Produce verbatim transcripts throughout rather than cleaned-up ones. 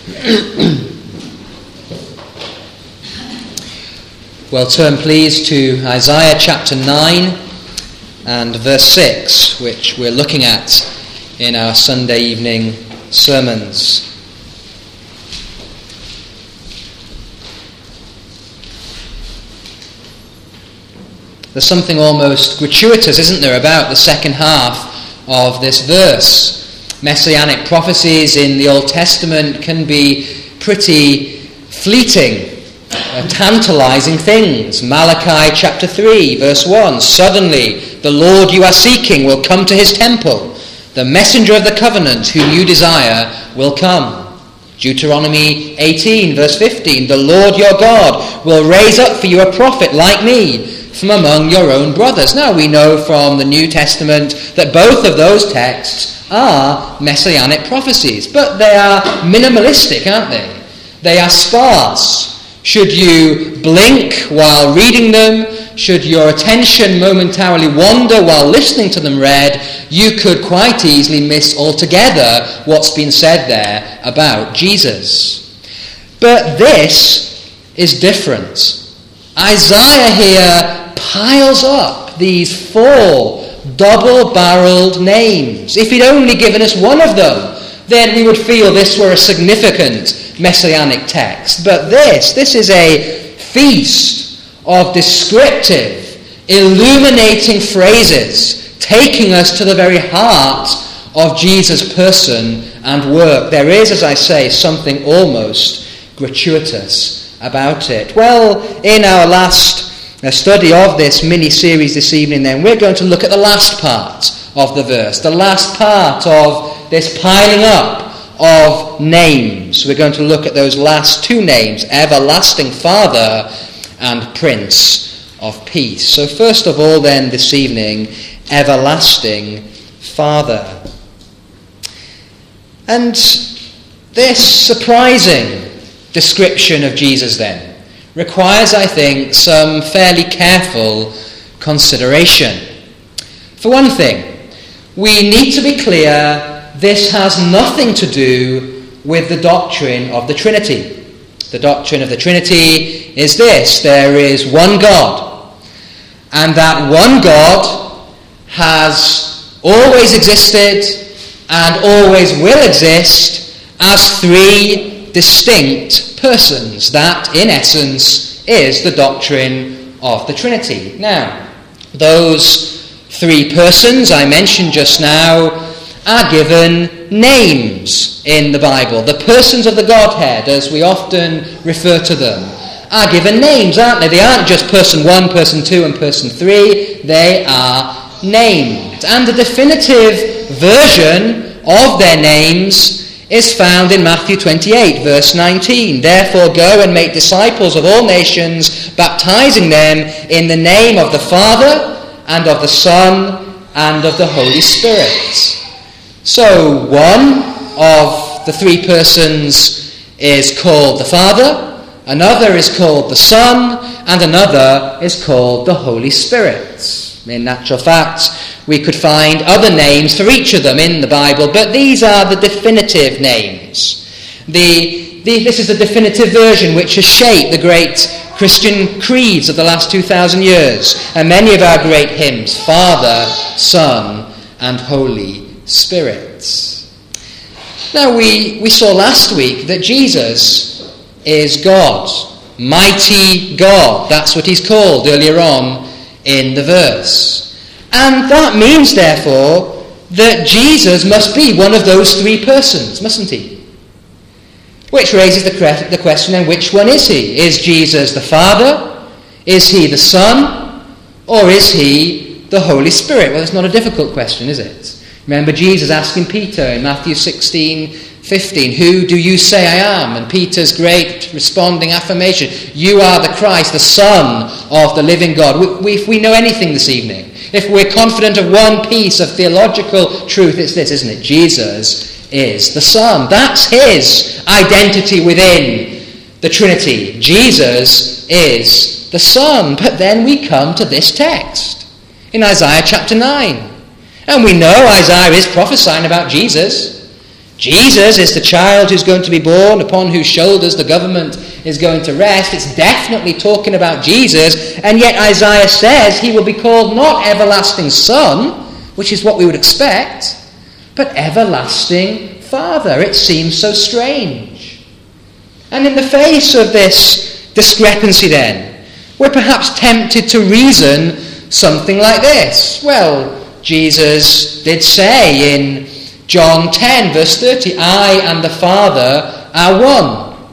Well, turn please to Isaiah chapter nine and verse six, which we're looking at in our Sunday evening sermons. There's something almost gratuitous, isn't there, about the second half of this verse. Messianic prophecies in the Old Testament can be pretty fleeting, uh, tantalizing things. Malachi chapter three, verse one, "Suddenly the Lord you are seeking will come to his temple. The messenger of the covenant whom you desire will come." Deuteronomy eighteen, verse fifteen, "The Lord your God will raise up for you a prophet like me from among your own brothers." Now we know from the New Testament that both of those texts are messianic prophecies, but they are minimalistic, aren't they? They are sparse. Should you blink while reading them, should your attention momentarily wander while listening to them read, you could quite easily miss altogether what's been said there about Jesus. But this is different. Isaiah here piles up these four double-barreled names. If he'd only given us one of them, then we would feel this were a significant messianic text. But this, this is a feast of descriptive, illuminating phrases, taking us to the very heart of Jesus' person and work. There is, as I say, something almost gratuitous about it. Well, in our last uh, study of this mini-series this evening, then, we're going to look at the last part of the verse, the last part of this piling up of names. We're going to look at those last two names, Everlasting Father and Prince of Peace. So first of all, then, this evening, Everlasting Father. And this surprising description of Jesus, then, requires, I think, some fairly careful consideration. For one thing, we need to be clear this has nothing to do with the doctrine of the Trinity. The doctrine of the Trinity is this: there is one God, and that one God has always existed and always will exist as three distinct persons. That, in essence, is the doctrine of the Trinity. Now, those three persons I mentioned just now are given names in the Bible. The persons of the Godhead, as we often refer to them, are given names, aren't they? They aren't just person one, person two, and person three. They are named. And the definitive version of their names is found in Matthew twenty-eight, verse nineteen. "Therefore go and make disciples of all nations, baptizing them in the name of the Father and of the Son and of the Holy Spirit." So one of the three persons is called the Father, another is called the Son, and another is called the Holy Spirit. In actual fact, we could find other names for each of them in the Bible, but these are the definitive names. The, the, this is the definitive version which has shaped the great Christian creeds of the last two thousand years, and many of our great hymns: Father, Son, and Holy Spirit. Now, we, we saw last week that Jesus is God, mighty God. That's what he's called earlier on in the verse. And that means, therefore, that Jesus must be one of those three persons, mustn't he? Which raises the, cre- the question, then, which one is he? Is Jesus the Father? Is he the Son? Or is he the Holy Spirit? Well, it's not a difficult question, is it? Remember Jesus asking Peter in Matthew sixteen fifteen, "Who do you say I am?" And Peter's great responding affirmation: "You are the Christ, the Son of the living God." We, we, if we know anything this evening, if we're confident of one piece of theological truth, it's this, isn't it? Jesus is the Son. That's his identity within the Trinity. Jesus is the Son. But then we come to this text in Isaiah chapter nine. And we know Isaiah is prophesying about Jesus. Jesus is the child who's going to be born, upon whose shoulders the government is going to rest. It's definitely talking about Jesus, and yet Isaiah says he will be called not Everlasting Son, which is what we would expect, but Everlasting Father. It seems so strange. And in the face of this discrepancy then, we're perhaps tempted to reason something like this. Well, Jesus did say in John ten, verse thirty, I and the Father are one.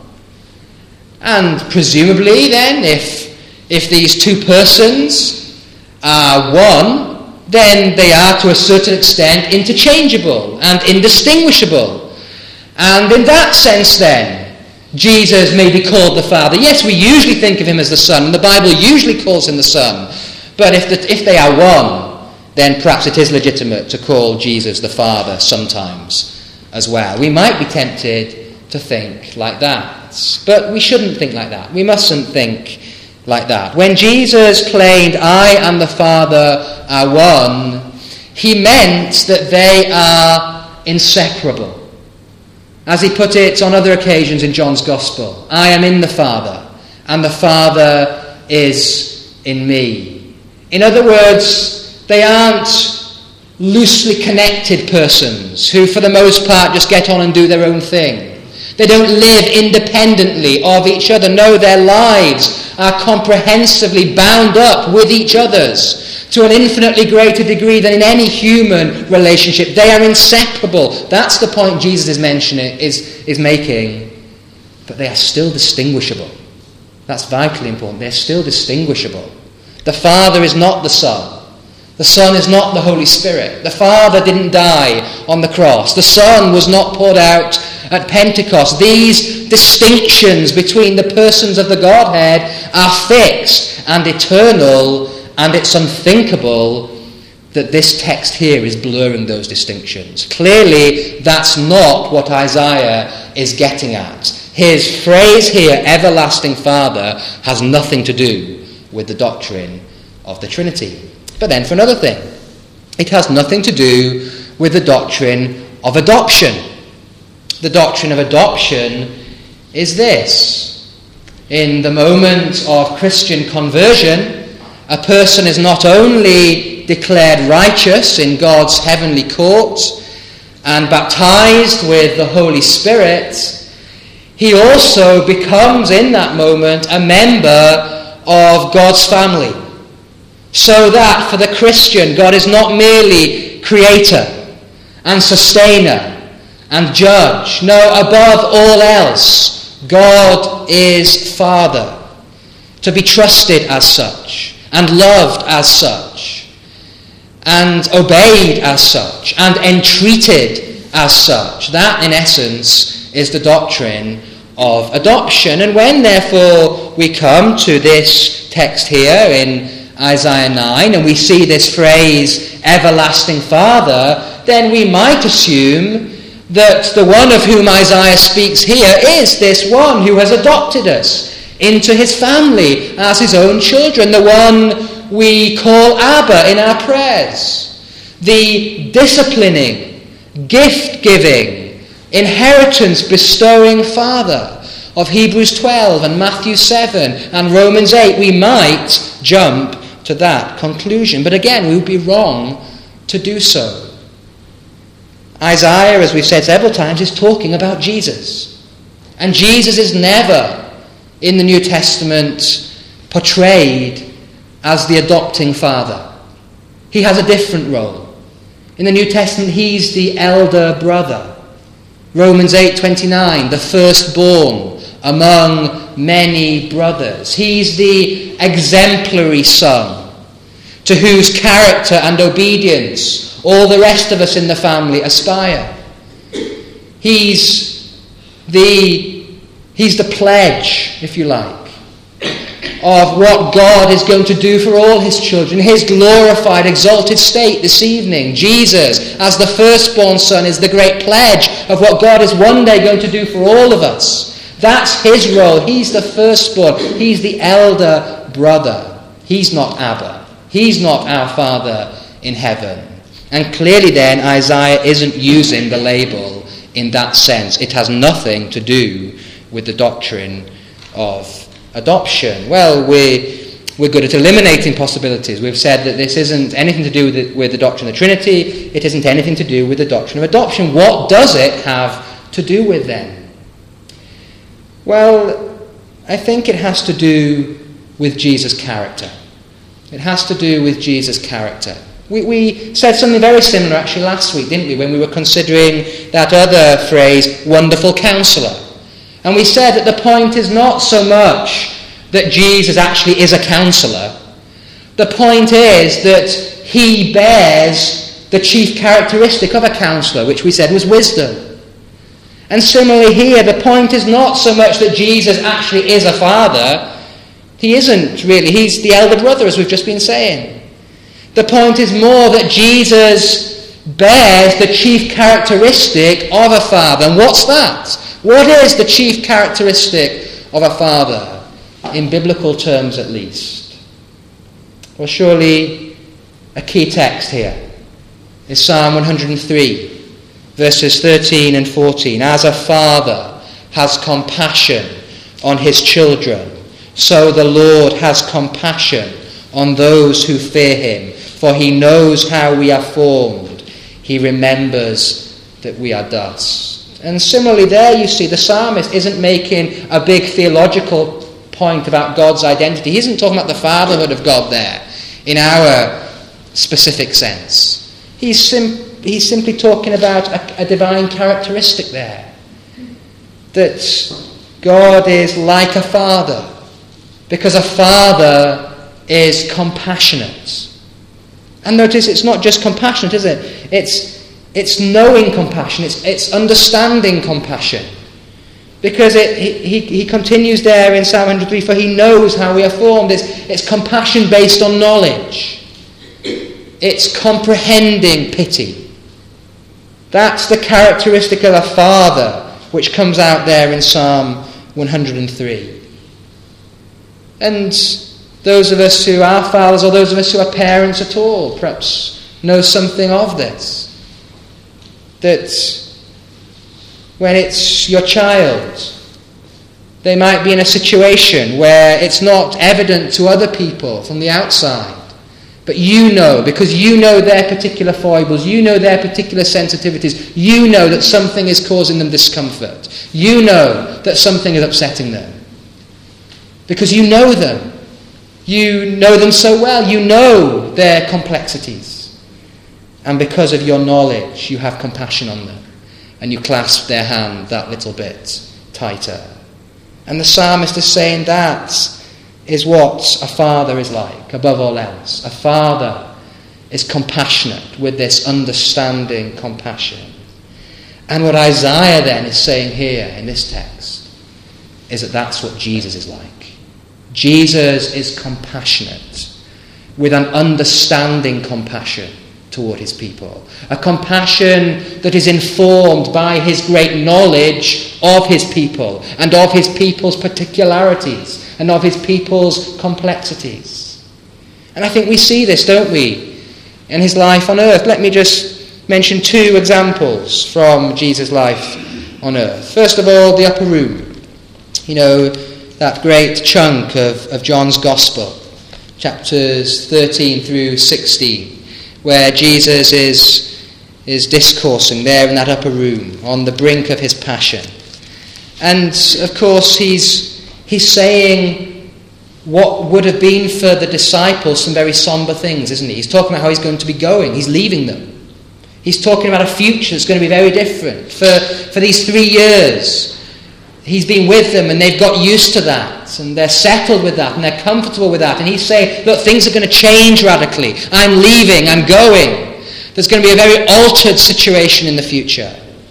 And presumably then, if, if these two persons are one, then they are to a certain extent interchangeable and indistinguishable. And in that sense then, Jesus may be called the Father. Yes, we usually think of him as the Son, and the Bible usually calls him the Son. But if, the, if they are one, then perhaps it is legitimate to call Jesus the Father sometimes as well. We might be tempted to think like that. But we shouldn't think like that. We mustn't think like that. When Jesus claimed, I and the Father are one, he meant that they are inseparable. As he put it on other occasions in John's Gospel, I am in the Father, and the Father is in me. In other words, they aren't loosely connected persons who for the most part just get on and do their own thing. They don't live independently of each other. No, their lives are comprehensively bound up with each other's to an infinitely greater degree than in any human relationship. They are inseparable. That's the point Jesus is mentioning, is, is making. But they are still distinguishable. That's vitally important. They're still distinguishable. The Father is not the Son. The Son is not the Holy Spirit. The Father didn't die on the cross. The Son was not poured out at Pentecost. These distinctions between the persons of the Godhead are fixed and eternal, and it's unthinkable that this text here is blurring those distinctions. Clearly, that's not what Isaiah is getting at. His phrase here, Everlasting Father, has nothing to do with the doctrine of the Trinity. But then for another thing, it has nothing to do with the doctrine of adoption. The doctrine of adoption is this. In the moment of Christian conversion, a person is not only declared righteous in God's heavenly court and baptized with the Holy Spirit, he also becomes in that moment a member of God's family. So that for the Christian, God is not merely creator and sustainer and judge. No, above all else, God is Father, to be trusted as such, and loved as such, and obeyed as such, and entreated as such. That, in essence, is the doctrine of adoption. And when, therefore, we come to this text here in Isaiah nine, and we see this phrase, Everlasting Father, then we might assume that the one of whom Isaiah speaks here is this one who has adopted us into his family as his own children, the one we call Abba in our prayers, the disciplining, gift-giving, inheritance-bestowing Father of Hebrews twelve and Matthew seven and Romans eight. We might jump to that conclusion. But again, we would be wrong to do so. Isaiah, as we've said several times, is talking about Jesus. And Jesus is never, in the New Testament, portrayed as the adopting father. He has a different role. In the New Testament, he's the elder brother. Romans eight twenty-nine, the firstborn among many brothers. He's the exemplary son, to whose character and obedience all the rest of us in the family aspire. He's the, he's the pledge, if you like, of what God is going to do for all his children, his glorified, exalted state this evening. Jesus, as the firstborn son, is the great pledge of what God is one day going to do for all of us. That's his role. He's the firstborn. He's the elder brother. He's not Abba. He's not our Father in heaven. And clearly then, Isaiah isn't using the label in that sense. It has nothing to do with the doctrine of adoption. Well, we're, we're good at eliminating possibilities. We've said that this isn't anything to do with the, with the doctrine of the Trinity. It isn't anything to do with the doctrine of adoption. What does it have to do with then? Well, I think it has to do with Jesus' character. It has to do with Jesus' character. We, we said something very similar actually last week, didn't we, when we were considering that other phrase, wonderful counselor. And we said that the point is not so much that Jesus actually is a counselor. The point is that he bears the chief characteristic of a counselor, which we said was wisdom. And similarly here, the point is not so much that Jesus actually is a father. He isn't really. He's the elder brother, as we've just been saying. The point is more that Jesus bears the chief characteristic of a father. And what's that? What is the chief characteristic of a father, in biblical terms at least? Well, surely a key text here is Psalm one hundred three, verses thirteen and fourteen. As a father has compassion on his children, so the Lord has compassion on those who fear him. For he knows how we are formed. He remembers that we are dust. And similarly there, you see, the psalmist isn't making a big theological point about God's identity. He isn't talking about the fatherhood of God there in our specific sense. He's, sim- he's simply talking about a, a divine characteristic there. That God is like a father, because a father is compassionate. And notice it's not just compassionate, is it? It's it's knowing compassion. It's it's understanding compassion. Because it, he, he continues there in Psalm one hundred three, for he knows how we are formed. It's, it's compassion based on knowledge. It's comprehending pity. That's the characteristic of a father, which comes out there in Psalm one hundred three. And those of us who are fathers, or those of us who are parents at all, perhaps know something of this. That when it's your child, they might be in a situation where it's not evident to other people from the outside. But you know, because you know their particular foibles, you know their particular sensitivities, you know that something is causing them discomfort. You know that something is upsetting them. Because you know them. You know them so well. You know their complexities. And because of your knowledge, you have compassion on them. And you clasp their hand that little bit tighter. And the psalmist is saying that is what a father is like, above all else. A father is compassionate with this understanding compassion. And what Isaiah then is saying here in this text is that that's what Jesus is like. Jesus is compassionate with an understanding compassion toward his people. A compassion that is informed by his great knowledge of his people and of his people's particularities and of his people's complexities. And I think we see this, don't we, in his life on earth. Let me just mention two examples from Jesus' life on earth. First of all, the upper room. You know, that great chunk of, of John's Gospel, chapters thirteen through sixteen, where Jesus is, is discoursing there in that upper room on the brink of his passion. And, of course, he's, he's saying what would have been for the disciples some very somber things, isn't he? He's talking about how he's going to be going. He's leaving them. He's talking about a future that's going to be very different. For, for these three years, he's been with them and they've got used to that and they're settled with that and they're comfortable with that. And he's saying, look, things are going to change radically. I'm leaving, I'm going. There's going to be a very altered situation in the future.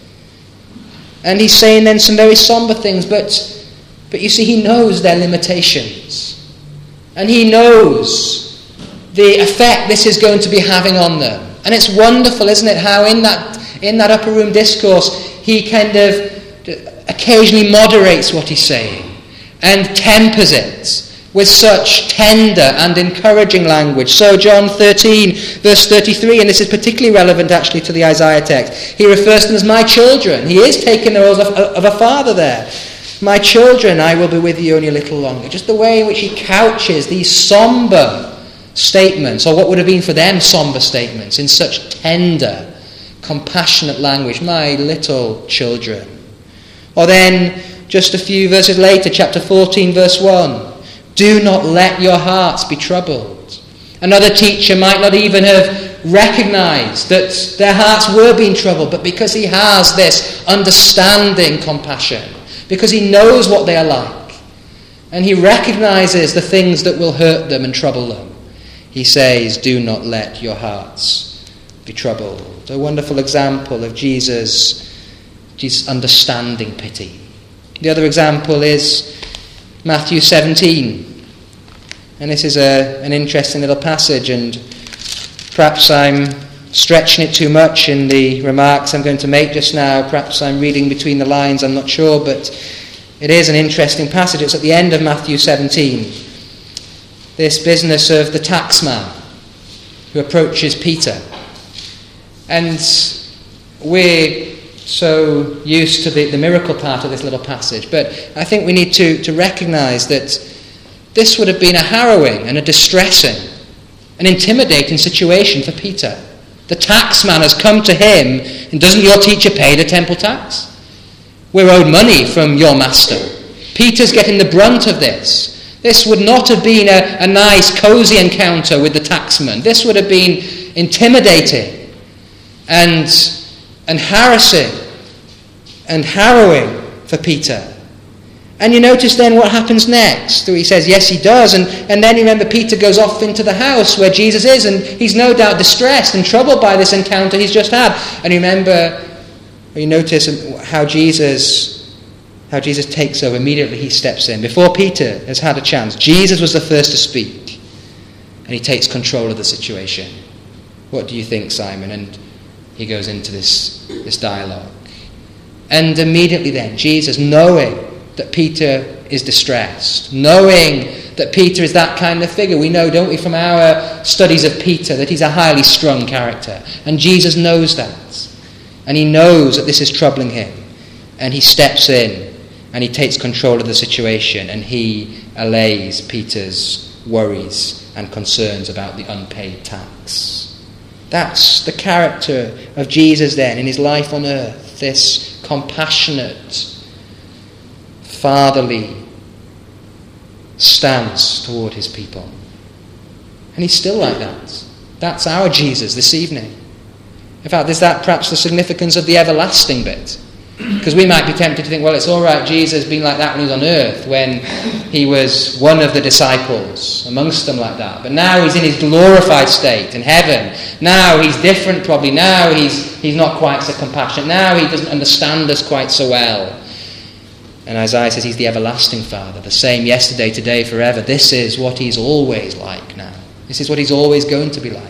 And he's saying then some very somber things, but, but you see, he knows their limitations. And he knows the effect this is going to be having on them. And it's wonderful, isn't it, how in that, in that upper room discourse, he kind of occasionally moderates what he's saying and tempers it with such tender and encouraging language. So John thirteen, verse thirty-three, and this is particularly relevant actually to the Isaiah text, he refers to them as my children. He is taking the role of, of a father there. My children, I will be with you only a little longer. Just the way in which he couches these somber statements, or what would have been for them somber statements, in such tender, compassionate language. My little children. Or then, just a few verses later, chapter fourteen, verse one, do not let your hearts be troubled. Another teacher might not even have recognized that their hearts were being troubled, but because he has this understanding compassion, because he knows what they are like, and he recognizes the things that will hurt them and trouble them, he says, do not let your hearts be troubled. A wonderful example of Jesus, Jesus understanding pity. The other example is Matthew seventeen. And this is a, an interesting little passage, and perhaps I'm stretching it too much in the remarks I'm going to make just now. Perhaps I'm reading between the lines, I'm not sure, but it is an interesting passage. It's at the end of Matthew seventeen. This business of the taxman who approaches Peter. And we're so used to the, the miracle part of this little passage, but I think we need to, to recognise that this would have been a harrowing and a distressing, an intimidating situation for Peter. The taxman has come to him, and doesn't your teacher pay the temple tax? We're owed money from your master. Peter's getting the brunt of this. This would not have been a, a nice, cosy encounter with the taxman. This would have been intimidating and, and harassing and harrowing for Peter. And you notice then what happens next. He says, yes, he does. And, and then you remember Peter goes off into the house where Jesus is, and he's no doubt distressed and troubled by this encounter he's just had. And you remember, you notice how Jesus... How Jesus takes over. Immediately he steps in. Before Peter has had a chance, Jesus was the first to speak. And he takes control of the situation. What do you think, Simon? And he goes into this, this dialogue. And immediately then, Jesus, knowing that Peter is distressed, knowing that Peter is that kind of figure, we know, don't we, from our studies of Peter, that he's a highly strung character. And Jesus knows that. And he knows that this is troubling him. And he steps in. And he takes control of the situation, and he allays Peter's worries and concerns about the unpaid tax. That's the character of Jesus then in his life on earth, this compassionate, fatherly stance toward his people. And he's still like that. That's our Jesus this evening. In fact, is that perhaps the significance of the everlasting bit? Because we might be tempted to think, well, it's all right, Jesus being like that when he was on earth, when he was one of the disciples amongst them like that. But now he's in his glorified state in heaven. Now he's different probably. Now he's he's not quite so compassionate. Now he doesn't understand us quite so well. And Isaiah says he's the everlasting Father, the same yesterday, today, forever. This is what he's always like now. This is what he's always going to be like.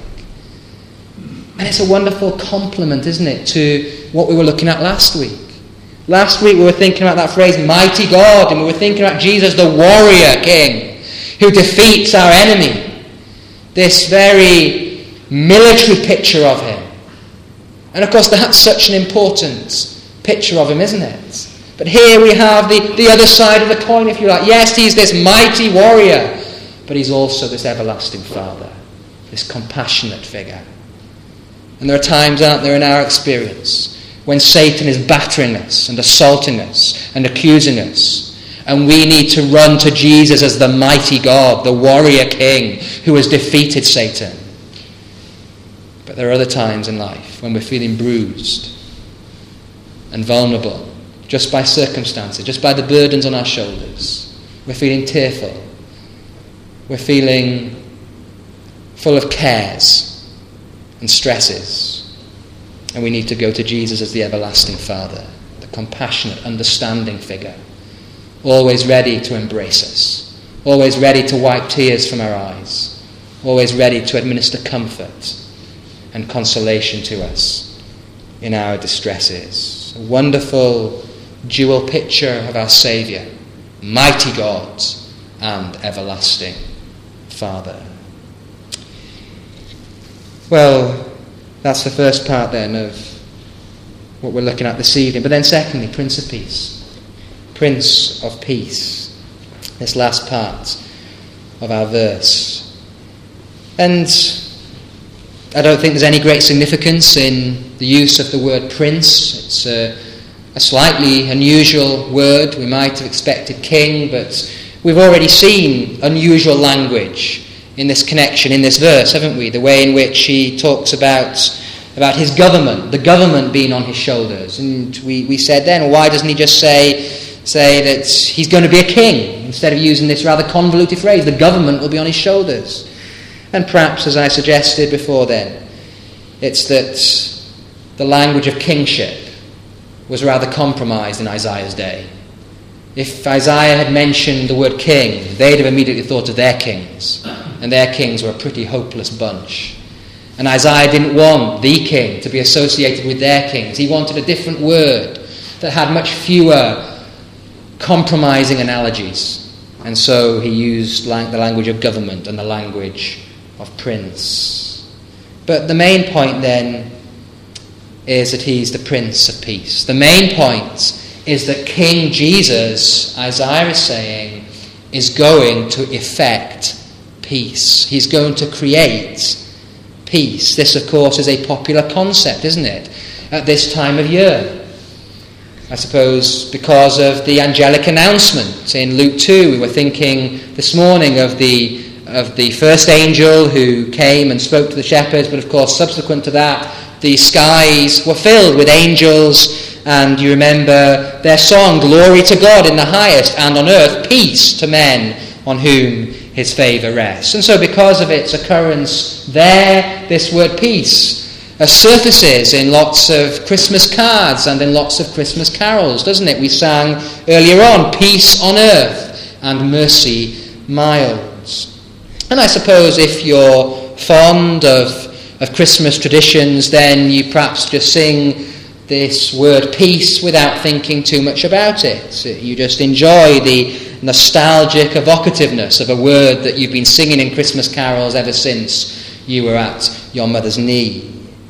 And it's a wonderful compliment, isn't it, to what we were looking at last week. Last week we were thinking about that phrase, mighty God, and we were thinking about Jesus, the warrior king, who defeats our enemy. This very military picture of him. And of course that's such an important picture of him, isn't it? But here we have the, the other side of the coin, if you like. Yes, he's this mighty warrior, but he's also this everlasting Father, this compassionate figure. And there are times, aren't there, in our experience when Satan is battering us and assaulting us and accusing us, and we need to run to Jesus as the mighty God, the warrior king who has defeated Satan. But there are other times in life when we're feeling bruised and vulnerable just by circumstances, just by the burdens on our shoulders. We're feeling tearful. We're feeling full of cares and stresses. And we need to go to Jesus as the everlasting Father, the compassionate, understanding figure, always ready to embrace us, always ready to wipe tears from our eyes, always ready to administer comfort and consolation to us in our distresses. A wonderful dual picture of our Saviour, mighty God and everlasting Father. Well, that's the first part then of what we're looking at this evening. But then secondly, Prince of Peace. Prince of Peace. This last part of our verse. And I don't think there's any great significance in the use of the word prince. It's a, a slightly unusual word. We might have expected king, but we've already seen unusual language in this connection, in this verse, haven't we? The way in which he talks about, about his government, the government being on his shoulders. And we, we said then, well, why doesn't he just say, say that he's going to be a king, instead of using this rather convoluted phrase, the government will be on his shoulders? And perhaps, as I suggested before then, it's that the language of kingship was rather compromised in Isaiah's day. If Isaiah had mentioned the word king, they'd have immediately thought of their kings, and their kings were a pretty hopeless bunch. And Isaiah didn't want the king to be associated with their kings. He wanted a different word that had much fewer compromising analogies. And so he used lang- the language of government and the language of prince. But the main point then is that he's the Prince of Peace. The main point is that King Jesus, Isaiah is saying, is going to effect peace. He's going to create peace. This, of course, is a popular concept, isn't it, at this time of year? I suppose because of the angelic announcement in Luke two. We were thinking this morning of the of the first angel who came and spoke to the shepherds, but of course subsequent to that the skies were filled with angels, and you remember their song, glory to God in the highest, and on earth peace to men on whom his favour rests. And so because of its occurrence there, this word peace uh, surfaces in lots of Christmas cards and in lots of Christmas carols, doesn't it? We sang earlier on, peace on earth and mercy mild. And I suppose if you're fond of, of Christmas traditions, then you perhaps just sing this word peace without thinking too much about it. You just enjoy the nostalgic evocativeness of a word that you've been singing in Christmas carols ever since you were at your mother's knee.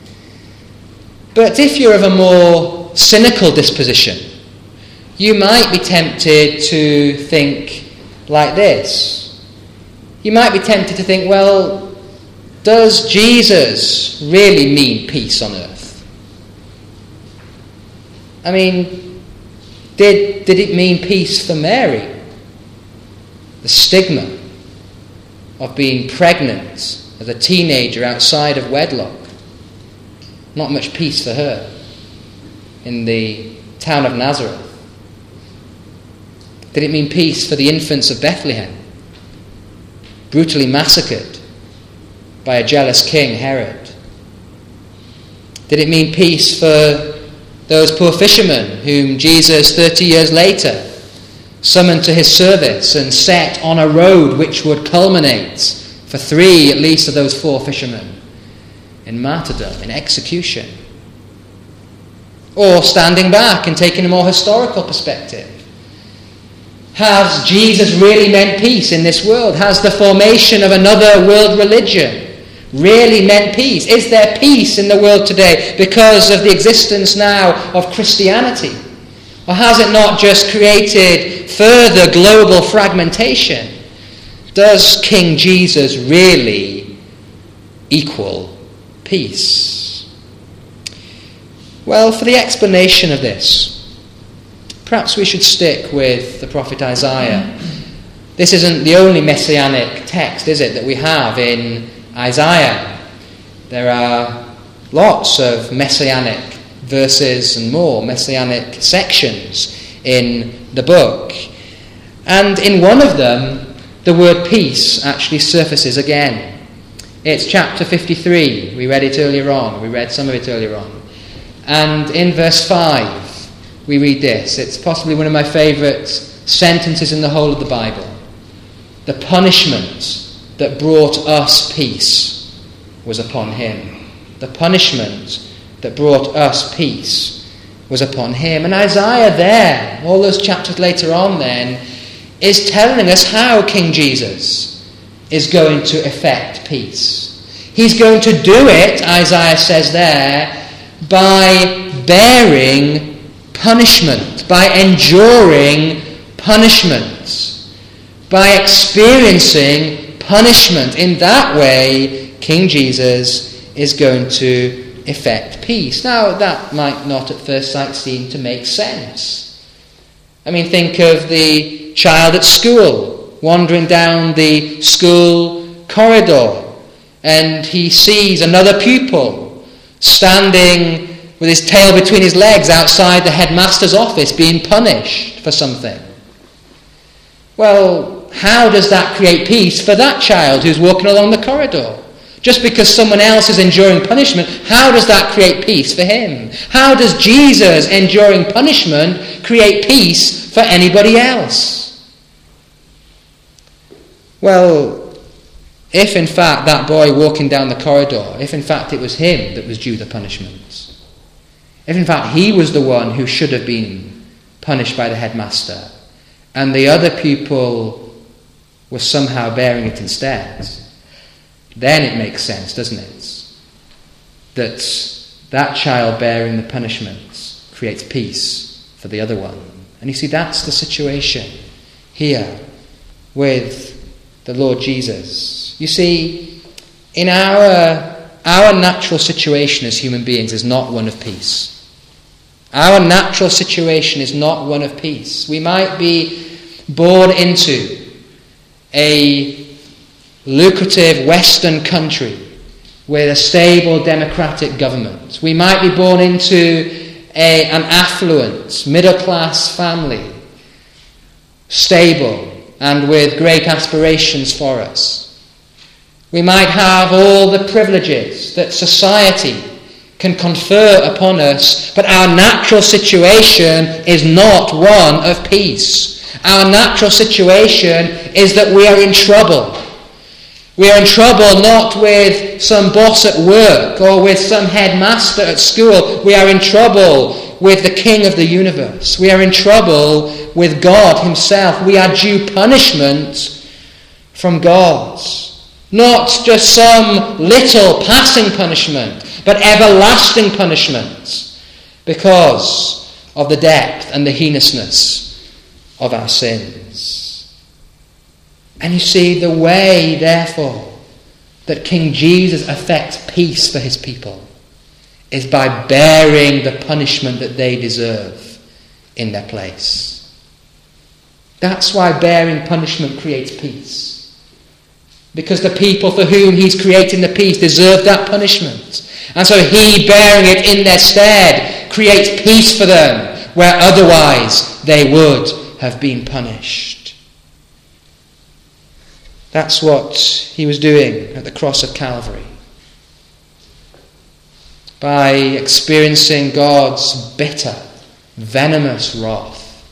But if you're of a more cynical disposition, you might be tempted to think like this. You might be tempted to think, well, does Jesus really mean peace on earth? I mean, did, did it mean peace for Mary? The stigma of being pregnant as a teenager outside of wedlock. Not much peace for her in the town of Nazareth. Did it mean peace for the infants of Bethlehem? Brutally massacred by a jealous king, Herod? Did it mean peace for those poor fishermen whom Jesus, thirty years later, summoned to his service and set on a road which would culminate for three, at least, of those four fishermen in martyrdom, in execution? Or standing back and taking a more historical perspective, has Jesus really meant peace in this world? Has the formation of another world religion really meant peace? Is there peace in the world today because of the existence now of Christianity? Or has it not just created further global fragmentation? Does King Jesus really equal peace? Well, for the explanation of this, perhaps we should stick with the prophet Isaiah. This isn't the only messianic text, is it, that we have in Isaiah? There are lots of messianic verses and more, messianic sections in the book. And in one of them, the word peace actually surfaces again. It's chapter fifty-three. We read it earlier on. We read some of it earlier on. And in verse five, we read this. It's possibly one of my favourite sentences in the whole of the Bible. The punishment that brought us peace was upon him. The punishment that brought us peace was upon him. And Isaiah there, all those chapters later on then, is telling us how King Jesus is going to effect peace. He's going to do it, Isaiah says there, by bearing punishment, by enduring punishment, by experiencing punishment. In that way, King Jesus is going to effect peace. Now, that might not at first sight seem to make sense. I mean, think of the child at school wandering down the school corridor, and he sees another pupil standing with his tail between his legs outside the headmaster's office being punished for something. Well, how does that create peace for that child who's walking along the corridor? Just because someone else is enduring punishment, how does that create peace for him? How does Jesus enduring punishment create peace for anybody else? Well, if in fact that boy walking down the corridor, if in fact it was him that was due the punishment, if in fact he was the one who should have been punished by the headmaster, and the other pupil was somehow bearing it instead, then it makes sense, doesn't it? That that child bearing the punishment creates peace for the other one. And you see, that's the situation here with the Lord Jesus. You see, in our, our natural situation as human beings is not one of peace. Our natural situation is not one of peace. We might be born into a lucrative Western country with a stable democratic government. We might be born into a, an affluent middle-class family, stable and with great aspirations for us. We might have all the privileges that society can confer upon us, but our natural situation is not one of peace. Our natural situation is that we are in trouble. We are in trouble not with some boss at work or with some headmaster at school. We are in trouble with the King of the universe. We are in trouble with God himself. We are due punishment from God. Not just some little passing punishment, but everlasting punishment because of the depth and the heinousness of our sins. And you see, the way, therefore, that King Jesus effects peace for his people is by bearing the punishment that they deserve in their place. That's why bearing punishment creates peace. Because the people for whom he's creating the peace deserve that punishment. And so he, bearing it in their stead, creates peace for them where otherwise they would have been punished. That's what he was doing at the cross of Calvary. By experiencing God's bitter, venomous wrath,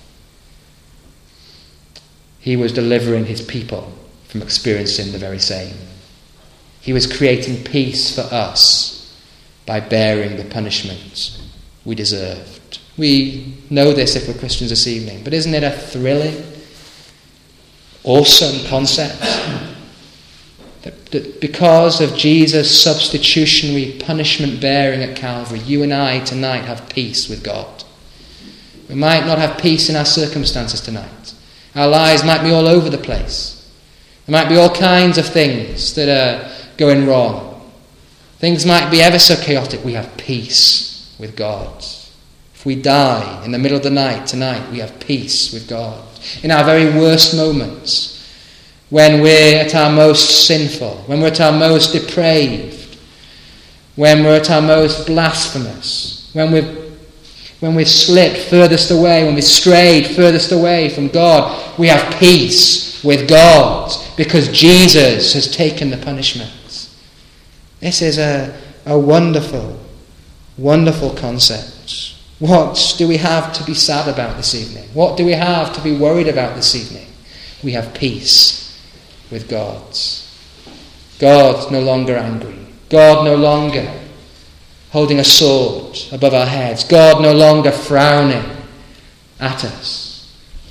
he was delivering his people from experiencing the very same. He was creating peace for us by bearing the punishment we deserved. We know this if we're Christians this evening, but isn't it a thrilling, awesome concept that, that because of Jesus' substitutionary punishment bearing at Calvary, you and I tonight have peace with God. We might not have peace in our circumstances tonight. Our lives might be all over the place. There might be all kinds of things that are going wrong. Things might be ever so chaotic. We have peace with God. If we die in the middle of the night tonight, we have peace with God. In our very worst moments, when we're at our most sinful, when we're at our most depraved, when we're at our most blasphemous, when we've, when we've slipped furthest away, when we've strayed furthest away from God, we have peace with God because Jesus has taken the punishment. This is a, a wonderful, wonderful concept. What do we have to be sad about this evening? What do we have to be worried about this evening? We have peace with God. God no longer angry. God no longer holding a sword above our heads. God no longer frowning at us.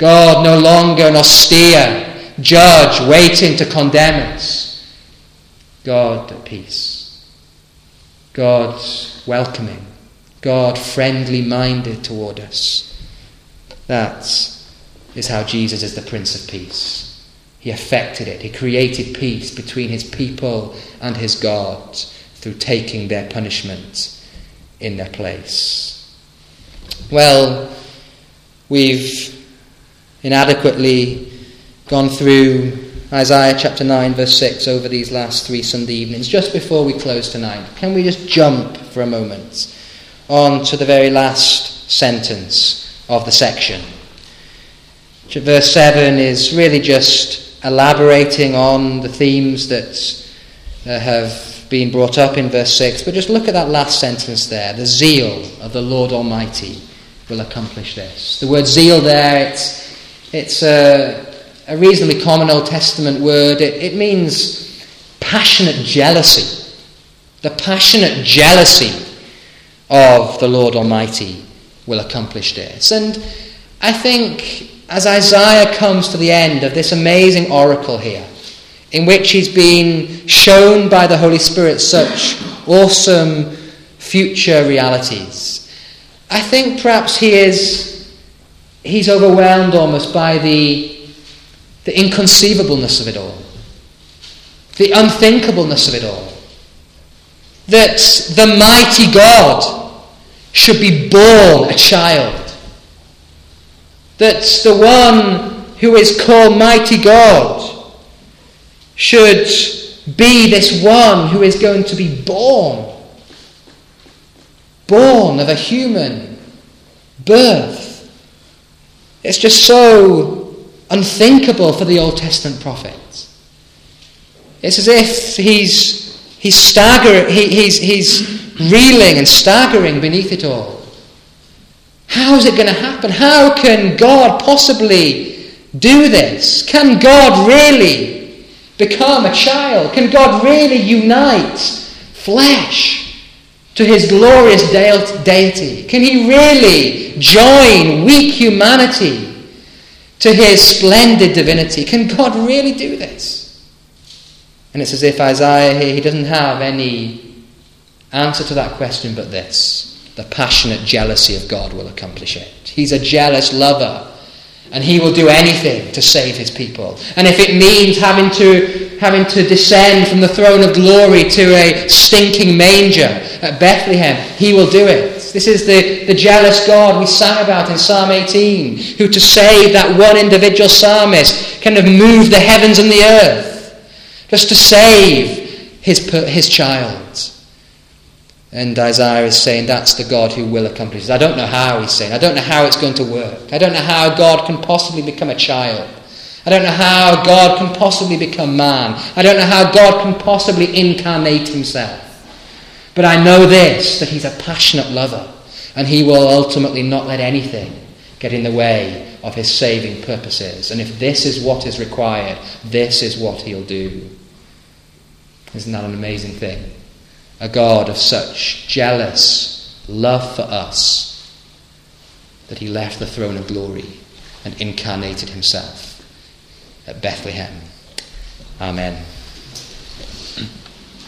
God no longer an austere judge waiting to condemn us. God at peace. God welcoming. God friendly minded toward us. That is how Jesus is the Prince of Peace. He effected it. He created peace between his people and his God through taking their punishment in their place. Well, we've inadequately gone through Isaiah chapter nine verse six over these last three Sunday evenings. Just before we close tonight, can we just jump for a moment on to the very last sentence of the section? Verse seven is really just elaborating on the themes that uh, have been brought up in verse six. But just look at that last sentence there. The zeal of the Lord Almighty will accomplish this. The word zeal there, it's, it's a, a reasonably common Old Testament word. It, it means passionate jealousy. The passionate jealousy of the Lord Almighty will accomplish this. And I think as Isaiah comes to the end of this amazing oracle here, in which he's been shown by the Holy Spirit such awesome future realities, I think perhaps he is he's overwhelmed almost by the, the inconceivableness of it all, the unthinkableness of it all, that the mighty God should be born a child, that the one who is called Mighty God should be this one who is going to be born, born of a human birth. It's just so unthinkable for the Old Testament prophets. It's as if he's he's staggering, he, he's he's reeling and staggering beneath it all. How is it going to happen? How can God possibly do this? Can God really become a child? Can God really unite flesh to his glorious deity? Can he really join weak humanity to his splendid divinity? Can God really do this? And it's as if Isaiah here, he doesn't have any answer to that question but this. The passionate jealousy of God will accomplish it. He's a jealous lover, and he will do anything to save his people. And if it means having to having to descend from the throne of glory to a stinking manger at Bethlehem, he will do it. This is the, the jealous God we sang about in Psalm eighteen, who to save that one individual psalmist kind of moved the heavens and the earth, just to save his, his child. And Isaiah is saying that's the God who will accomplish this. I don't know how, he's saying. I don't know how it's going to work. I don't know how God can possibly become a child. I don't know how God can possibly become man. I don't know how God can possibly incarnate himself. But I know this, that he's a passionate lover, and he will ultimately not let anything get in the way of his saving purposes. And if this is what is required, this is what he'll do. Isn't that an amazing thing? A God of such jealous love for us that he left the throne of glory and incarnated himself at Bethlehem. Amen.